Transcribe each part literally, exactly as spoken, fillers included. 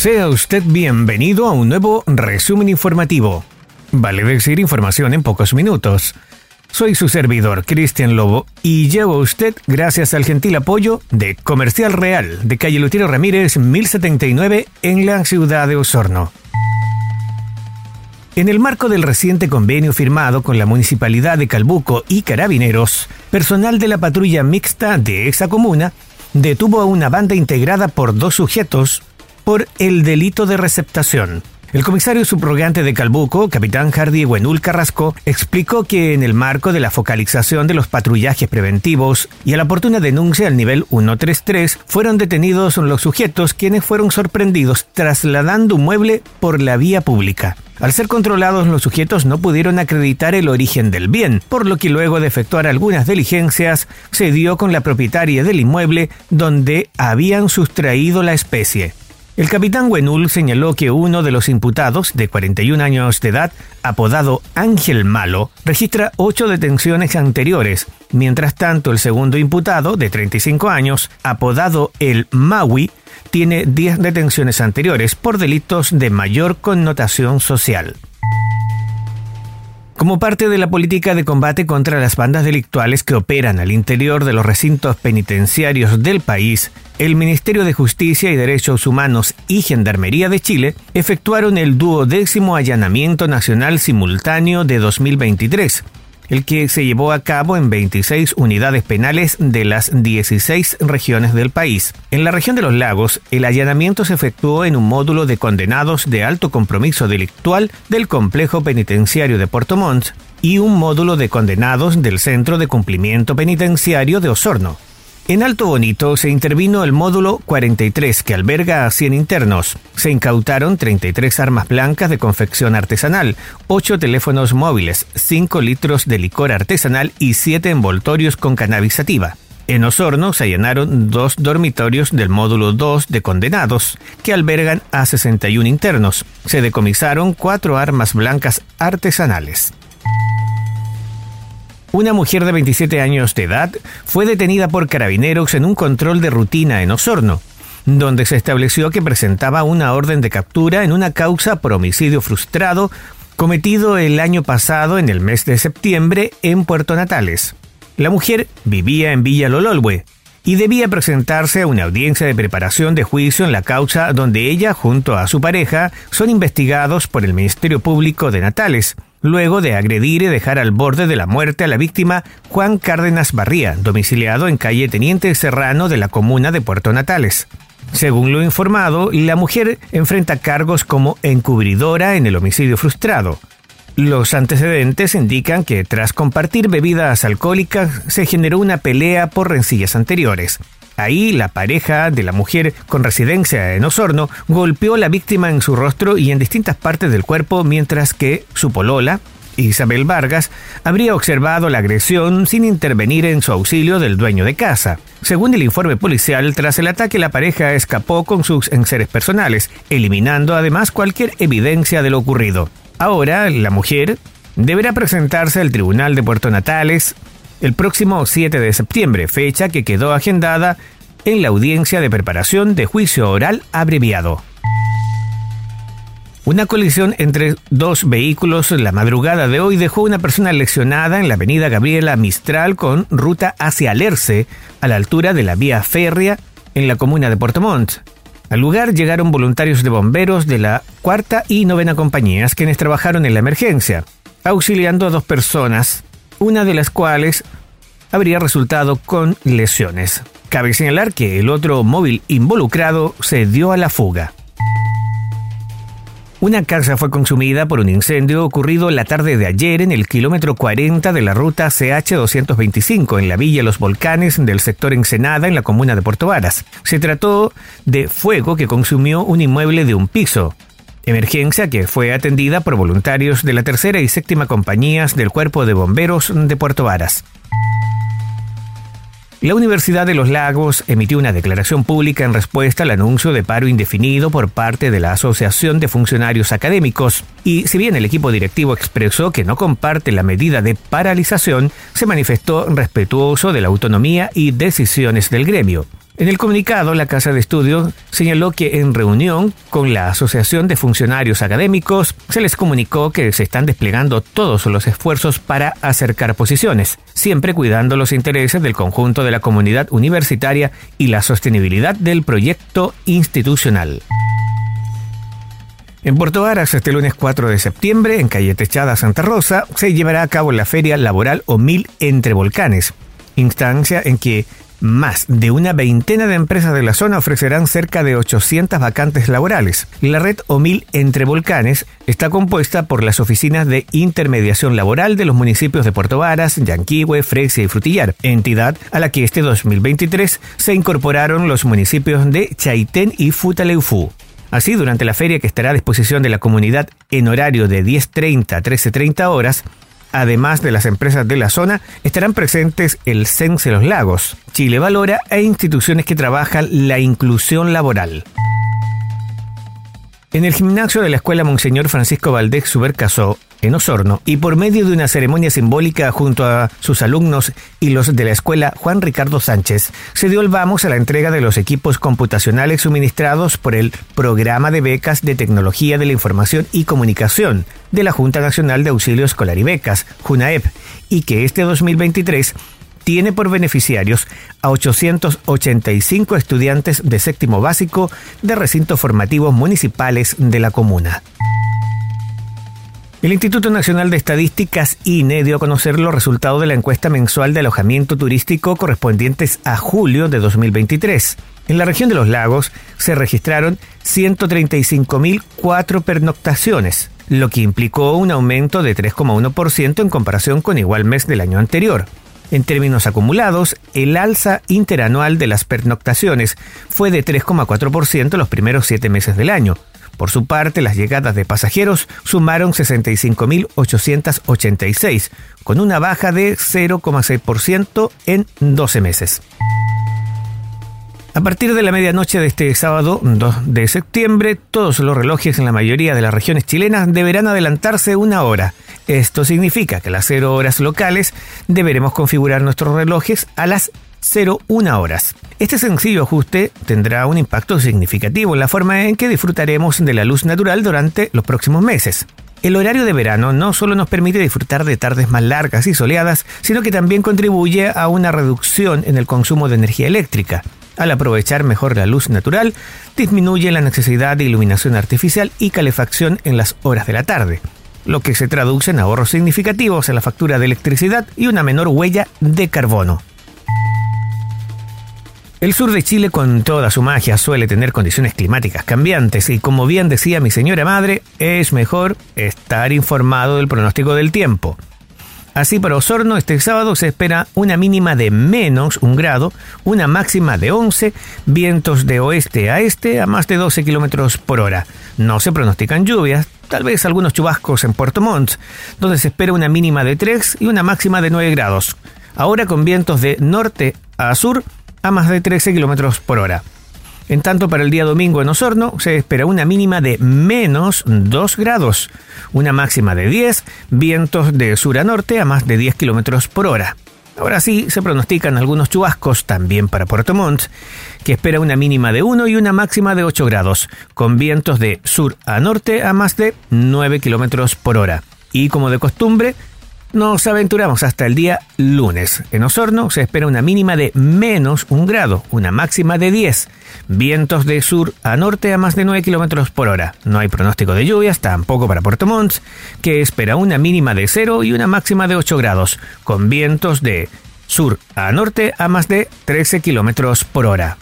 Sea usted bienvenido a un nuevo resumen informativo. Vale decir información en pocos minutos. Soy su servidor, Cristian Lobo, y llevo a usted gracias al gentil apoyo de Comercial Real, de calle Lutero Ramírez, mil setenta y nueve, en la ciudad de Osorno. En el marco del reciente convenio firmado con la Municipalidad de Calbuco y Carabineros, personal de la patrulla mixta de esa comuna detuvo a una banda integrada por dos sujetos por el delito de receptación. El comisario subrogante de Calbuco, capitán Hardy Wenul Carrasco, explicó que en el marco de la focalización de los patrullajes preventivos y a la oportuna denuncia al nivel ciento treinta y tres, fueron detenidos los sujetos quienes fueron sorprendidos trasladando un mueble por la vía pública. Al ser controlados, los sujetos no pudieron acreditar el origen del bien, por lo que luego de efectuar algunas diligencias, se dio con la propietaria del inmueble donde habían sustraído la especie. El capitán Wenul señaló que uno de los imputados, de cuarenta y un años de edad, apodado Ángel Malo, registra ocho detenciones anteriores. Mientras tanto, el segundo imputado, de treinta y cinco años, apodado El Maui, tiene diez detenciones anteriores por delitos de mayor connotación social. Como parte de la política de combate contra las bandas delictuales que operan al interior de los recintos penitenciarios del país, el Ministerio de Justicia y Derechos Humanos y Gendarmería de Chile efectuaron el duodécimo allanamiento nacional simultáneo de dos mil veintitrés, el que se llevó a cabo en veintiséis unidades penales de las dieciséis regiones del país. En la región de los Lagos, el allanamiento se efectuó en un módulo de condenados de alto compromiso delictual del complejo penitenciario de Puerto Montt y un módulo de condenados del Centro de Cumplimiento Penitenciario de Osorno. En Alto Bonito se intervino el módulo cuarenta y tres, que alberga a cien internos. Se incautaron treinta y tres armas blancas de confección artesanal, ocho teléfonos móviles, cinco litros de licor artesanal y siete envoltorios con cannabis sativa. En Osorno se allanaron dos dormitorios del módulo dos de condenados, que albergan a sesenta y un internos. Se decomisaron cuatro armas blancas artesanales. Una mujer de veintisiete años de edad fue detenida por carabineros en un control de rutina en Osorno, donde se estableció que presentaba una orden de captura en una causa por homicidio frustrado cometido el año pasado en el mes de septiembre en Puerto Natales. La mujer vivía en Villa Lololwe y debía presentarse a una audiencia de preparación de juicio en la causa donde ella, junto a su pareja, son investigados por el Ministerio Público de Natales, luego de agredir y dejar al borde de la muerte a la víctima Juan Cárdenas Barría, domiciliado en calle Teniente Serrano de la comuna de Puerto Natales. Según lo informado, la mujer enfrenta cargos como encubridora en el homicidio frustrado. Los antecedentes indican que tras compartir bebidas alcohólicas se generó una pelea por rencillas anteriores. Ahí, la pareja de la mujer con residencia en Osorno golpeó a la víctima en su rostro y en distintas partes del cuerpo, mientras que su polola, Isabel Vargas, habría observado la agresión sin intervenir en su auxilio del dueño de casa. Según el informe policial, tras el ataque la pareja escapó con sus enseres personales, eliminando además cualquier evidencia de lo ocurrido. Ahora, la mujer deberá presentarse al Tribunal de Puerto Natales el próximo siete de septiembre, fecha que quedó agendada en la audiencia de preparación de juicio oral abreviado. Una colisión entre dos vehículos la madrugada de hoy dejó una persona lesionada en la avenida Gabriela Mistral con ruta hacia Alerce, a la altura de la vía férrea en la comuna de Puerto Montt. Al lugar llegaron voluntarios de bomberos de la cuarta y novena compañías, quienes trabajaron en la emergencia, auxiliando a dos personas, una de las cuales habría resultado con lesiones. Cabe señalar que el otro móvil involucrado se dio a la fuga. Una casa fue consumida por un incendio ocurrido la tarde de ayer en el kilómetro cuarenta de la ruta C H doscientos veinticinco en la Villa Los Volcanes del sector Ensenada en la comuna de Puerto Varas. Se trató de fuego que consumió un inmueble de un piso. Emergencia que fue atendida por voluntarios de la tercera y séptima compañías del Cuerpo de Bomberos de Puerto Varas. La Universidad de los Lagos emitió una declaración pública en respuesta al anuncio de paro indefinido por parte de la Asociación de Funcionarios Académicos. Y si bien el equipo directivo expresó que no comparte la medida de paralización, se manifestó respetuoso de la autonomía y decisiones del gremio. En el comunicado, la Casa de Estudio señaló que en reunión con la Asociación de Funcionarios Académicos se les comunicó que se están desplegando todos los esfuerzos para acercar posiciones, siempre cuidando los intereses del conjunto de la comunidad universitaria y la sostenibilidad del proyecto institucional. En Puerto Varas, este lunes cuatro de septiembre, en calle Techada, Santa Rosa, se llevará a cabo la Feria Laboral o Mil Entre Volcanes, instancia en que más de una veintena de empresas de la zona ofrecerán cerca de ochocientas vacantes laborales. La red O Mil Entre Volcanes está compuesta por las oficinas de intermediación laboral de los municipios de Puerto Varas, Yanquihue, Fresia y Frutillar, entidad a la que este dos mil veintitrés se incorporaron los municipios de Chaitén y Futaleufú. Así, durante la feria, que estará a disposición de la comunidad en horario de diez treinta a trece treinta horas, además de las empresas de la zona, estarán presentes el CENSE Los Lagos, Chile Valora e instituciones que trabajan la inclusión laboral. En el gimnasio de la Escuela Monseñor Francisco Valdés Subercasó, en Osorno, y por medio de una ceremonia simbólica junto a sus alumnos y los de la Escuela Juan Ricardo Sánchez, se dio el vamos a la entrega de los equipos computacionales suministrados por el Programa de Becas de Tecnología de la Información y Comunicación de la Junta Nacional de Auxilio Escolar y Becas, JUNAEP, y que este dos mil veintitrés tiene por beneficiarios a ochocientos ochenta y cinco estudiantes de séptimo básico de recintos formativos municipales de la comuna. El Instituto Nacional de Estadísticas, I N E, dio a conocer los resultados de la encuesta mensual de alojamiento turístico correspondientes a julio de dos mil veintitrés. En la región de los lagos se registraron ciento treinta y cinco mil cuatro pernoctaciones, lo que implicó un aumento de tres coma uno por ciento en comparación con igual mes del año anterior. En términos acumulados, el alza interanual de las pernoctaciones fue de tres coma cuatro por ciento los primeros siete meses del año. Por su parte, las llegadas de pasajeros sumaron sesenta y cinco mil ochocientos ochenta y seis, con una baja de cero coma seis por ciento en doce meses. A partir de la medianoche de este sábado dos de septiembre, todos los relojes en la mayoría de las regiones chilenas deberán adelantarse una hora. Esto significa que a las cero horas locales deberemos configurar nuestros relojes a las cero una horas. Este sencillo ajuste tendrá un impacto significativo en la forma en que disfrutaremos de la luz natural durante los próximos meses. El horario de verano no solo nos permite disfrutar de tardes más largas y soleadas, sino que también contribuye a una reducción en el consumo de energía eléctrica. Al aprovechar mejor la luz natural, disminuye la necesidad de iluminación artificial y calefacción en las horas de la tarde, lo que se traduce en ahorros significativos en la factura de electricidad y una menor huella de carbono. El sur de Chile, con toda su magia, suele tener condiciones climáticas cambiantes y, como bien decía mi señora madre, es mejor estar informado del pronóstico del tiempo. Así, para Osorno, este sábado se espera una mínima de menos un grado, una máxima de once, vientos de oeste a este a más de doce kilómetros por hora. No se pronostican lluvias, tal vez algunos chubascos en Puerto Montt, donde se espera una mínima de tres y una máxima de nueve grados. Ahora con vientos de norte a sur a más de trece kilómetros por hora. En tanto, para el día domingo en Osorno se espera una mínima de menos dos grados, una máxima de diez, vientos de sur a norte a más de diez kilómetros por hora. Ahora sí, se pronostican algunos chubascos también para Puerto Montt, que espera una mínima de uno y una máxima de ocho grados, con vientos de sur a norte a más de nueve kilómetros por hora. Y como de costumbre, nos aventuramos hasta el día lunes. En Osorno se espera una mínima de menos un grado, una máxima de diez. Vientos de sur a norte a más de nueve kilómetros por hora. No hay pronóstico de lluvias, tampoco para Puerto Montt, que espera una mínima de cero y una máxima de ocho grados, con vientos de sur a norte a más de trece kilómetros por hora.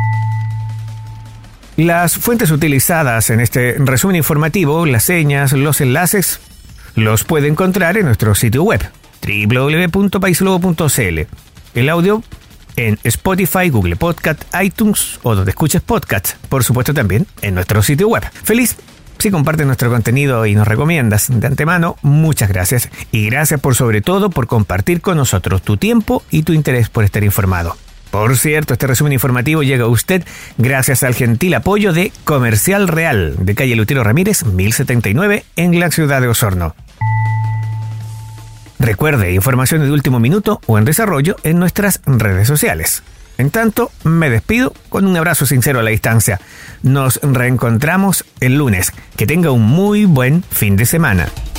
Las fuentes utilizadas en este resumen informativo, las señas, los enlaces, los puede encontrar en nuestro sitio web, doble u doble u doble u punto país lobo punto c l. El audio en Spotify, Google Podcast, iTunes o donde escuches podcast. Por supuesto también en nuestro sitio web. Feliz si compartes nuestro contenido y nos recomiendas. De antemano, muchas gracias. Y gracias por sobre todo por compartir con nosotros tu tiempo y tu interés por estar informado. Por cierto, este resumen informativo llega a usted gracias al gentil apoyo de Comercial Real, de calle Lutero Ramírez, mil setenta y nueve, en la ciudad de Osorno. Recuerde, información de último minuto o en desarrollo en nuestras redes sociales. En tanto, me despido con un abrazo sincero a la distancia. Nos reencontramos el lunes. Que tenga un muy buen fin de semana.